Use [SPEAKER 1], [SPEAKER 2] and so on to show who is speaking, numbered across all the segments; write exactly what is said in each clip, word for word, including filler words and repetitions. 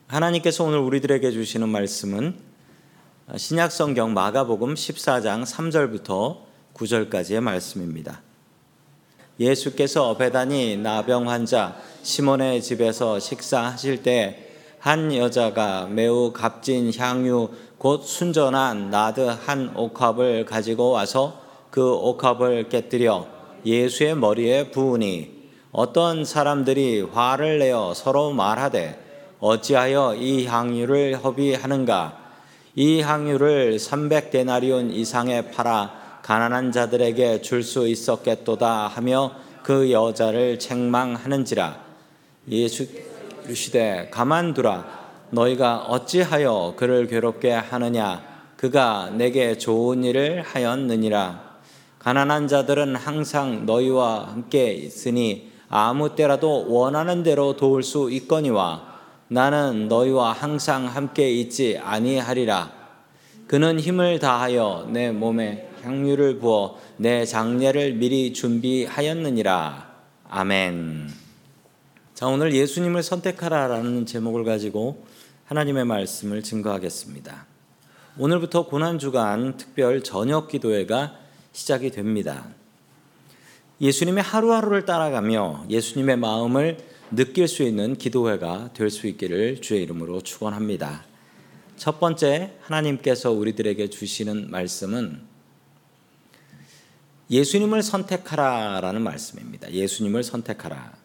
[SPEAKER 1] 하나님께서 오늘 우리들에게 주시는 말씀은 신약성경 마가복음 십사 장 삼 절부터 구 절까지의 말씀입니다. 예수께서 베다니 나병 환자 시몬의 집에서 식사하실 때 한 여자가 매우 값진 향유 곧 순전한 나드 한 옥합을 가지고 와서 그 옥합을 깨뜨려 예수의 머리에 부으니 어떤 사람들이 화를 내어 서로 말하되 어찌하여 이 향유를 허비하는가? 이 향유를 삼백 데나리온 이상에 팔아 가난한 자들에게 줄 수 있었겠도다 하며 그 여자를 책망하는지라. 예수 이르시되 가만두라. 너희가 어찌하여 그를 괴롭게 하느냐? 그가 내게 좋은 일을 하였느니라. 가난한 자들은 항상 너희와 함께 있으니 아무 때라도 원하는 대로 도울 수 있거니와 나는 너희와 항상 함께 있지 아니하리라. 그는 힘을 다하여 내 몸에 향유를 부어 내 장례를 미리 준비하였느니라. 아멘. 자, 오늘 예수님을 선택하라라는 제목을 가지고 하나님의 말씀을 증거하겠습니다. 오늘부터 고난주간 특별 저녁 기도회가 시작이 됩니다. 예수님의 하루하루를 따라가며 예수님의 마음을 느낄 수 있는 기도회가 될 수 있기를 주의 이름으로 축원합니다. 첫 번째, 하나님께서 우리들에게 주시는 말씀은 예수님을 선택하라라는 말씀입니다. 예수님을 선택하라.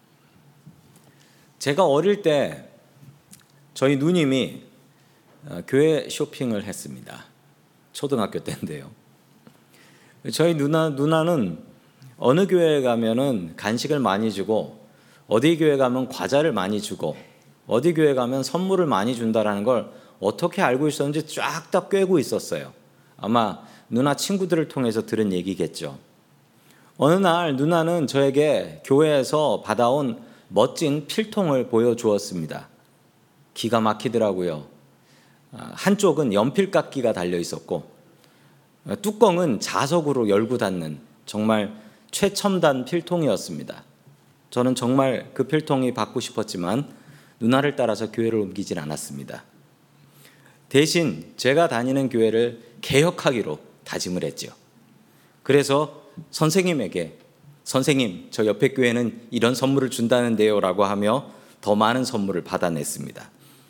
[SPEAKER 1] 제가 어릴 때 저희 누님이 교회 쇼핑을 했습니다. 초등학교 때인데요. 저희 누나, 누나는 어느 교회에 가면은 간식을 많이 주고 어디 교회 가면 과자를 많이 주고 어디 교회 가면 선물을 많이 준다라는 걸 어떻게 알고 있었는지 쫙 다 꿰고 있었어요. 아마 누나 친구들을 통해서 들은 얘기겠죠. 어느 날 누나는 저에게 교회에서 받아온 멋진 필통을 보여주었습니다. 기가 막히더라고요. 한쪽은 연필깎이가 달려 있었고 뚜껑은 자석으로 열고 닫는 정말 최첨단 필통이었습니다. 저는 정말 그 필통이 받고 싶었지만 누나를 따라서 교회를 옮기진 않았습니다. 대신 제가 다니는 교회를 개혁하기로 다짐을 했죠. 그래서 선생님에게 선생님, 저 옆에 교회는 이런 선물을 준다는데요 라고 하며 더 많은 선물을 받아냈습니다.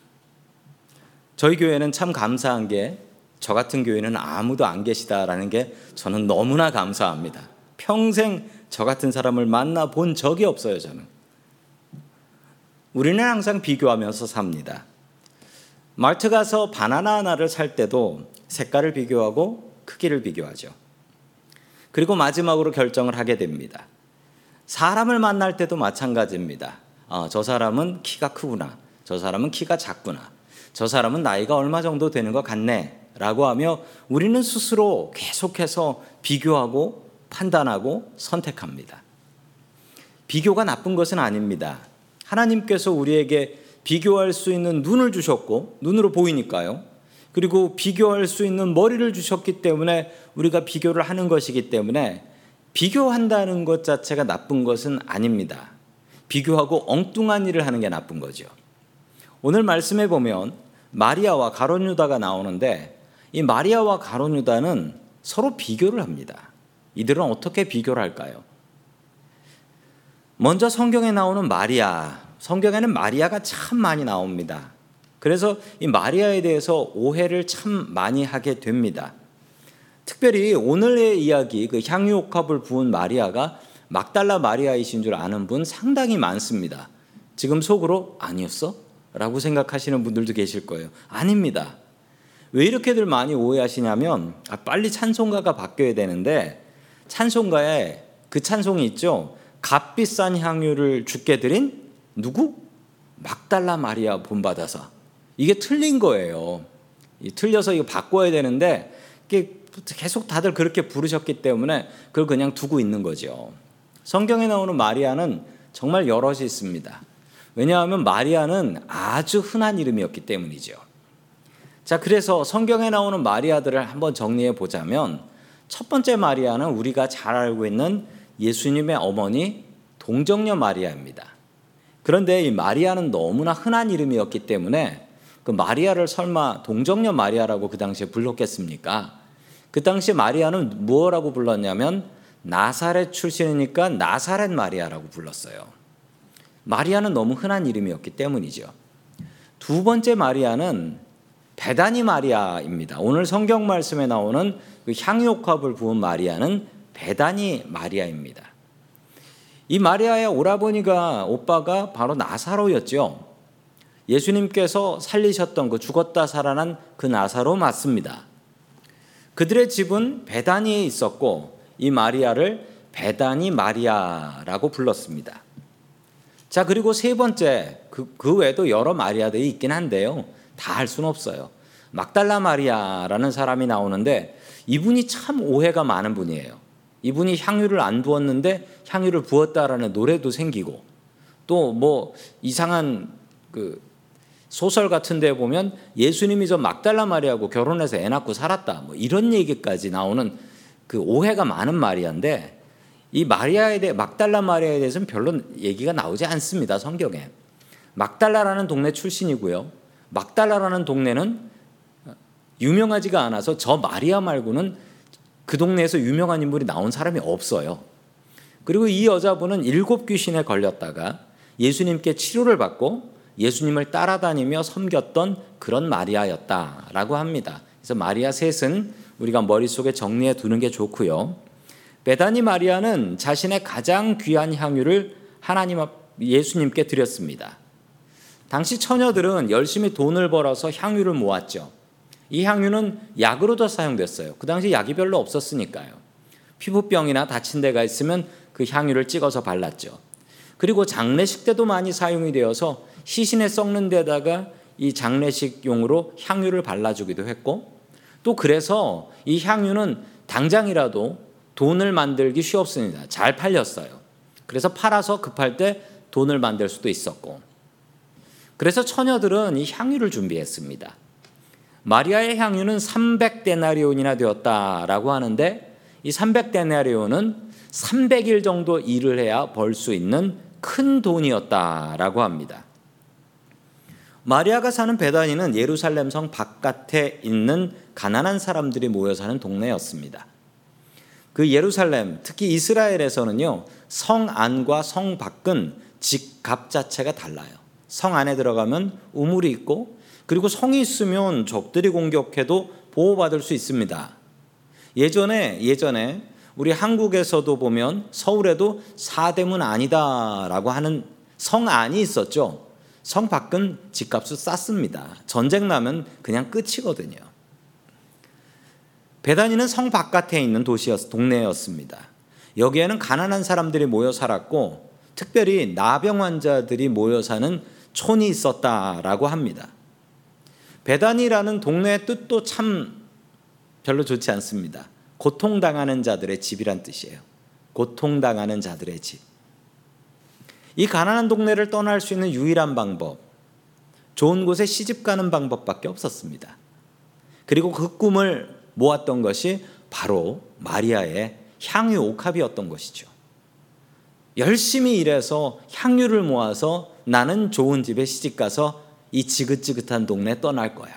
[SPEAKER 1] 저희 교회는 참 감사한 게 저 같은 교회는 아무도 안 계시다라는 게 저는 너무나 감사합니다. 평생 저 같은 사람을 만나본 적이 없어요. 저는. 우리는 항상 비교하면서 삽니다. 마트 가서 바나나 하나를 살 때도 색깔을 비교하고 크기를 비교하죠. 그리고 마지막으로 결정을 하게 됩니다. 사람을 만날 때도 마찬가지입니다. 아, 저 사람은 키가 크구나. 저 사람은 키가 작구나. 저 사람은 나이가 얼마 정도 되는 것 같네 라고 하며 우리는 스스로 계속해서 비교하고 판단하고 선택합니다. 비교가 나쁜 것은 아닙니다. 하나님께서 우리에게 비교할 수 있는 눈을 주셨고 눈으로 보이니까요. 그리고 비교할 수 있는 머리를 주셨기 때문에 우리가 비교를 하는 것이기 때문에 비교한다는 것 자체가 나쁜 것은 아닙니다. 비교하고 엉뚱한 일을 하는 게 나쁜 거죠. 오늘 말씀에 보면 마리아와 가룟 유다가 나오는데 이 마리아와 가룟 유다는 서로 비교를 합니다. 이들은 어떻게 비교를 할까요? 먼저 성경에 나오는 마리아, 성경에는 마리아가 참 많이 나옵니다. 그래서 이 마리아에 대해서 오해를 참 많이 하게 됩니다. 특별히 오늘의 이야기, 그 향유옥합을 부은 마리아가 막달라 마리아이신 줄 아는 분 상당히 많습니다. 지금 속으로 아니었어? 라고 생각하시는 분들도 계실 거예요. 아닙니다. 왜 이렇게들 많이 오해하시냐면 아, 빨리 찬송가가 바뀌어야 되는데 찬송가에 그 찬송이 있죠. 값비싼 향유를 주께 드린 누구? 막달라 마리아 본받아사. 이게 틀린 거예요. 틀려서 이거 바꿔야 되는데 이게 계속 다들 그렇게 부르셨기 때문에 그걸 그냥 두고 있는 거죠. 성경에 나오는 마리아는 정말 여럿이 있습니다. 왜냐하면 마리아는 아주 흔한 이름이었기 때문이죠. 자, 그래서 성경에 나오는 마리아들을 한번 정리해 보자면 첫 번째 마리아는 우리가 잘 알고 있는 예수님의 어머니 동정녀 마리아입니다. 그런데 이 마리아는 너무나 흔한 이름이었기 때문에 그 마리아를 설마 동정녀 마리아라고 그 당시에 불렀겠습니까? 그 당시 마리아는 무엇라고 불렀냐면 나사렛 출신이니까 나사렛 마리아라고 불렀어요. 마리아는 너무 흔한 이름이었기 때문이죠. 두 번째 마리아는 베다니 마리아입니다. 오늘 성경 말씀에 나오는 그 향유옥합을 부은 마리아는 베다니 마리아입니다. 이 마리아의 오라버니가 오빠가 바로 나사로였죠. 예수님께서 살리셨던 그 죽었다 살아난 그 나사로 맞습니다. 그들의 집은 베다니에 있었고 이 마리아를 베다니 마리아라고 불렀습니다. 자, 그리고 세 번째, 그, 그 외에도 여러 마리아들이 있긴 한데요. 다 할 수는 없어요. 막달라 마리아라는 사람이 나오는데 이분이 참 오해가 많은 분이에요. 이분이 향유를 안 부었는데 향유를 부었다라는 노래도 생기고 또 뭐 이상한 그 소설 같은 데 보면 예수님이 저 막달라 마리아하고 결혼해서 애 낳고 살았다 뭐 이런 얘기까지 나오는 그 오해가 많은 마리아인데 이 마리아에 대해 막달라 마리아에 대해서는 별로 얘기가 나오지 않습니다. 성경에. 막달라라는 동네 출신이고요. 막달라라는 동네는 유명하지가 않아서 저 마리아 말고는 그 동네에서 유명한 인물이 나온 사람이 없어요. 그리고 이 여자분은 일곱 귀신에 걸렸다가 예수님께 치료를 받고 예수님을 따라다니며 섬겼던 그런 마리아였다라고 합니다. 그래서 마리아 셋은 우리가 머릿속에 정리해 두는 게 좋고요. 베다니 마리아는 자신의 가장 귀한 향유를 하나님 앞 예수님께 드렸습니다. 당시 처녀들은 열심히 돈을 벌어서 향유를 모았죠. 이 향유는 약으로도 사용됐어요. 그 당시 약이 별로 없었으니까요. 피부병이나 다친 데가 있으면 그 향유를 찍어서 발랐죠. 그리고 장례식 때도 많이 사용이 되어서 시신에 썩는 데다가 이 장례식용으로 향유를 발라주기도 했고 또 그래서 이 향유는 당장이라도 돈을 만들기 쉬웠습니다. 잘 팔렸어요. 그래서 팔아서 급할 때 돈을 만들 수도 있었고 그래서 처녀들은 이 향유를 준비했습니다. 마리아의 향유는 삼백 데나리온이나 되었다라고 하는데 이 삼백 데나리온은 삼백 일 정도 일을 해야 벌 수 있는 큰 돈이었다라고 합니다. 마리아가 사는 베다니는 예루살렘 성 바깥에 있는 가난한 사람들이 모여 사는 동네였습니다. 그 예루살렘, 특히 이스라엘에서는요, 성 안과 성 밖은 집값 자체가 달라요. 성 안에 들어가면 우물이 있고 그리고 성이 있으면 적들이 공격해도 보호받을 수 있습니다. 예전에 예전에 우리 한국에서도 보면 서울에도 사대문 아니다라고 하는 성 안이 있었죠. 성 밖은 집값이 쌌습니다. 전쟁 나면 그냥 끝이거든요. 베다니는 성 바깥에 있는 도시였, 동네였습니다. 여기에는 가난한 사람들이 모여 살았고 특별히 나병 환자들이 모여 사는 촌이 있었다라고 합니다. 베다니라는 동네의 뜻도 참 별로 좋지 않습니다. 고통당하는 자들의 집이란 뜻이에요. 고통당하는 자들의 집. 이 가난한 동네를 떠날 수 있는 유일한 방법, 좋은 곳에 시집 가는 방법밖에 없었습니다. 그리고 그 꿈을 모았던 것이 바로 마리아의 향유 옥합이었던 것이죠. 열심히 일해서 향유를 모아서 나는 좋은 집에 시집가서 이 지긋지긋한 동네 떠날 거야.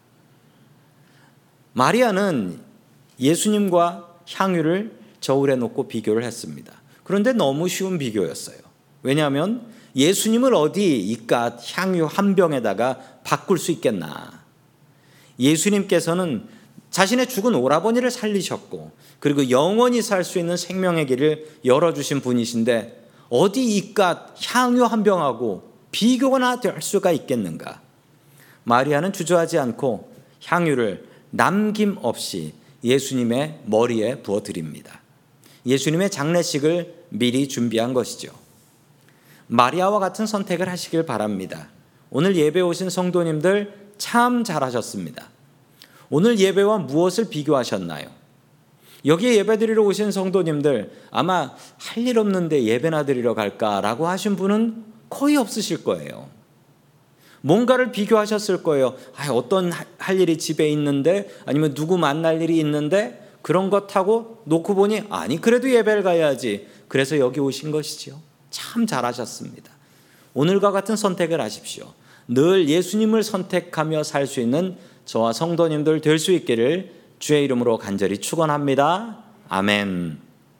[SPEAKER 1] 마리아는 예수님과 향유를 저울에 놓고 비교를 했습니다. 그런데 너무 쉬운 비교였어요. 왜냐하면 예수님을 어디 이깟 향유 한 병에다가 바꿀 수 있겠나. 예수님께서는 자신의 죽은 오라버니를 살리셨고 그리고 영원히 살 수 있는 생명의 길을 열어주신 분이신데 어디 이깟 향유 한 병하고 비교가 될 수가 있겠는가. 마리아는 주저하지 않고 향유를 남김없이 예수님의 머리에 부어드립니다. 예수님의 장례식을 미리 준비한 것이죠. 마리아와 같은 선택을 하시길 바랍니다. 오늘 예배 오신 성도님들 참 잘하셨습니다. 오늘 예배와 무엇을 비교하셨나요? 여기에 예배 드리러 오신 성도님들 아마 할 일 없는데 예배나 드리러 갈까라고 하신 분은 거의 없으실 거예요. 뭔가를 비교하셨을 거예요. 아, 어떤 할 일이 집에 있는데 아니면 누구 만날 일이 있는데 그런 것 하고 놓고 보니 아니 그래도 예배를 가야지. 그래서 여기 오신 것이지요. 참 잘하셨습니다. 오늘과 같은 선택을 하십시오. 늘 예수님을 선택하며 살 수 있는 저와 성도님들 될 수 있기를 주의 이름으로 간절히 축원합니다. 아멘.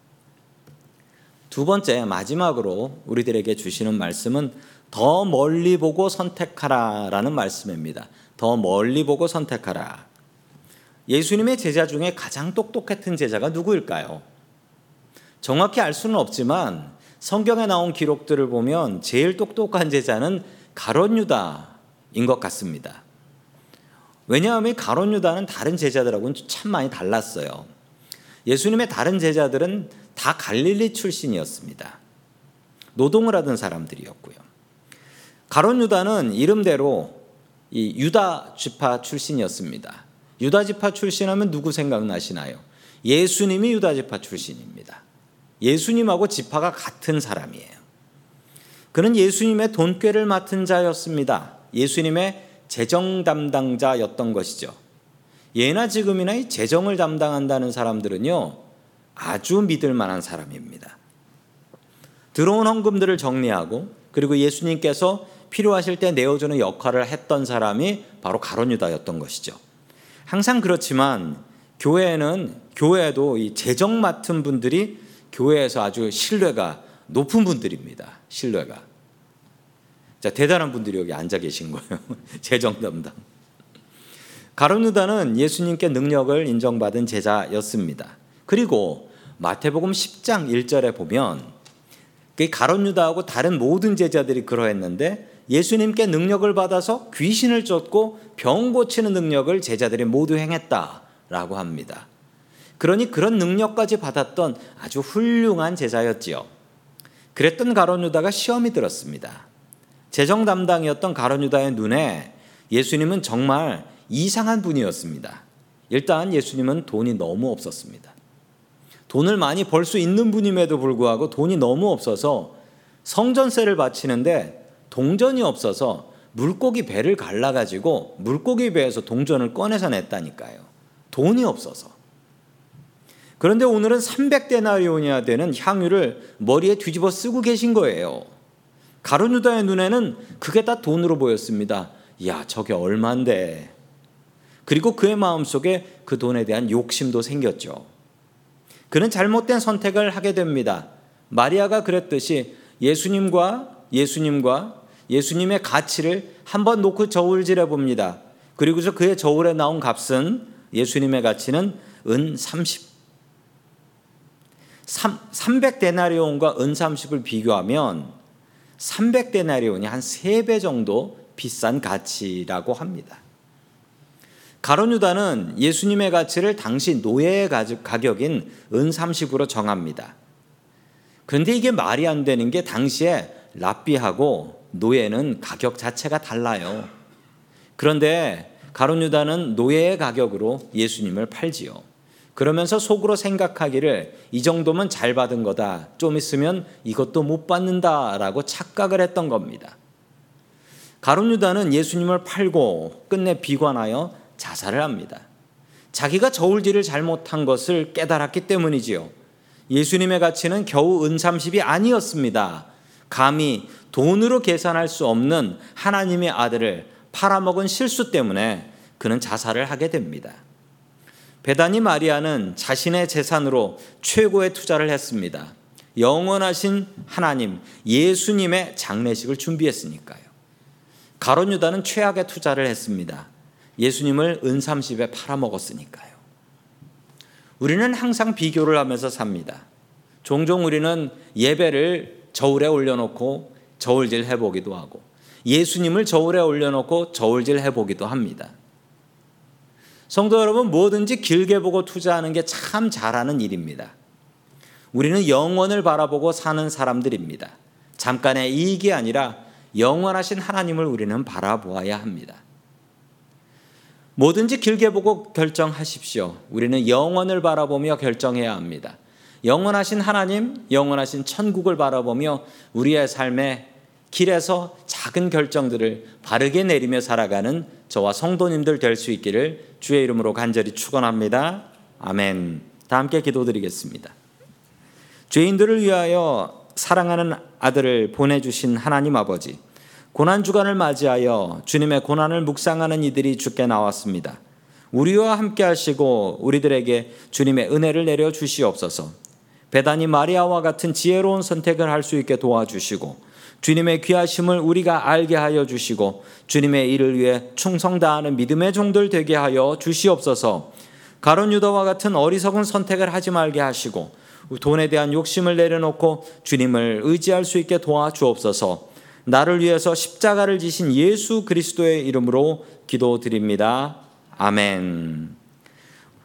[SPEAKER 1] 두 번째, 마지막으로 우리들에게 주시는 말씀은 더 멀리 보고 선택하라라는 말씀입니다. 더 멀리 보고 선택하라. 예수님의 제자 중에 가장 똑똑했던 제자가 누구일까요? 정확히 알 수는 없지만 성경에 나온 기록들을 보면 제일 똑똑한 제자는 가룟 유다인 것 같습니다. 왜냐하면 가룟 유다는 다른 제자들하고는 참 많이 달랐어요. 예수님의 다른 제자들은 다 갈릴리 출신이었습니다. 노동을 하던 사람들이었고요. 가룟 유다는 이름대로 이 유다 지파 출신이었습니다. 유다 지파 출신하면 누구 생각나시나요? 예수님이 유다 지파 출신입니다. 예수님하고 지파가 같은 사람이에요. 그는 예수님의 돈꾀를 맡은 자였습니다. 예수님의 재정 담당자였던 것이죠. 예나 지금이나 이 재정을 담당한다는 사람들은요, 아주 믿을 만한 사람입니다. 들어온 헌금들을 정리하고 그리고 예수님께서 필요하실 때 내어주는 역할을 했던 사람이 바로 가룟 유다였던 것이죠. 항상 그렇지만 교회에는 교회에도 이 재정 맡은 분들이 교회에서 아주 신뢰가 높은 분들입니다. 신뢰가. 자, 대단한 분들이 여기 앉아 계신 거예요. 재정 담당. 가룟 유다는 예수님께 능력을 인정받은 제자였습니다. 그리고 마태복음 십 장 일 절에 보면 가룟 유다하고 다른 모든 제자들이 그러했는데 예수님께 능력을 받아서 귀신을 쫓고 병 고치는 능력을 제자들이 모두 행했다라고 합니다. 그러니 그런 능력까지 받았던 아주 훌륭한 제자였지요. 그랬던 가룟 유다가 시험이 들었습니다. 재정 담당이었던 가룟 유다의 눈에 예수님은 정말 이상한 분이었습니다. 일단 예수님은 돈이 너무 없었습니다. 돈을 많이 벌 수 있는 분임에도 불구하고 돈이 너무 없어서 성전세를 바치는데 동전이 없어서 물고기 배를 갈라가지고 물고기 배에서 동전을 꺼내서 냈다니까요. 돈이 없어서. 그런데 오늘은 삼백 데나리온이나 되는 향유를 머리에 뒤집어 쓰고 계신 거예요. 가룟 유다의 눈에는 그게 다 돈으로 보였습니다. 이야, 저게 얼만데. 그리고 그의 마음속에 그 돈에 대한 욕심도 생겼죠. 그는 잘못된 선택을 하게 됩니다. 마리아가 그랬듯이 예수님과 예수님과 예수님의 가치를 한번 놓고 저울질해 봅니다. 그리고서 그의 저울에 나온 값은 예수님의 가치는 은 삼십. 삼백 데나리온과 은 삼십을 비교하면 삼백 데나리온이 한 세 배 정도 비싼 가치라고 합니다. 가룟 유다는 예수님의 가치를 당시 노예의 가격인 은 삼십으로 정합니다. 그런데 이게 말이 안 되는 게 당시에 랍비하고 노예는 가격 자체가 달라요. 그런데 가룟 유다는 노예의 가격으로 예수님을 팔지요. 그러면서 속으로 생각하기를 이 정도면 잘 받은 거다. 좀 있으면 이것도 못 받는다라고 착각을 했던 겁니다. 가룟 유다는 예수님을 팔고 끝내 비관하여 자살을 합니다. 자기가 저울질을 잘못한 것을 깨달았기 때문이지요. 예수님의 가치는 겨우 은 삼십이 아니었습니다. 감히 돈으로 계산할 수 없는 하나님의 아들을 팔아먹은 실수 때문에 그는 자살을 하게 됩니다. 베다니 마리아는 자신의 재산으로 최고의 투자를 했습니다. 영원하신 하나님, 예수님의 장례식을 준비했으니까요. 가룟 유다는 최악의 투자를 했습니다. 예수님을 은 삼십에 팔아먹었으니까요. 우리는 항상 비교를 하면서 삽니다. 종종 우리는 예배를 저울에 올려놓고 저울질 해보기도 하고 예수님을 저울에 올려놓고 저울질 해보기도 합니다. 성도 여러분, 뭐든지 길게 보고 투자하는 게 참 잘하는 일입니다. 우리는 영원을 바라보고 사는 사람들입니다. 잠깐의 이익이 아니라 영원하신 하나님을 우리는 바라보아야 합니다. 뭐든지 길게 보고 결정하십시오. 우리는 영원을 바라보며 결정해야 합니다. 영원하신 하나님, 영원하신 천국을 바라보며 우리의 삶의 길에서 작은 결정들을 바르게 내리며 살아가는 저와 성도님들 될 수 있기를 주의 이름으로 간절히 축원합니다. 아멘. 다 함께 기도드리겠습니다. 죄인들을 위하여 사랑하는 아들을 보내주신 하나님 아버지, 고난주간을 맞이하여 주님의 고난을 묵상하는 이들이 주께 나왔습니다. 우리와 함께 하시고 우리들에게 주님의 은혜를 내려 주시옵소서. 베다니 마리아와 같은 지혜로운 선택을 할 수 있게 도와주시고 주님의 귀하심을 우리가 알게 하여 주시고 주님의 일을 위해 충성 다하는 믿음의 종들 되게 하여 주시옵소서. 가룟 유다와 같은 어리석은 선택을 하지 말게 하시고 돈에 대한 욕심을 내려놓고 주님을 의지할 수 있게 도와주옵소서. 나를 위해서 십자가를 지신 예수 그리스도의 이름으로 기도드립니다. 아멘.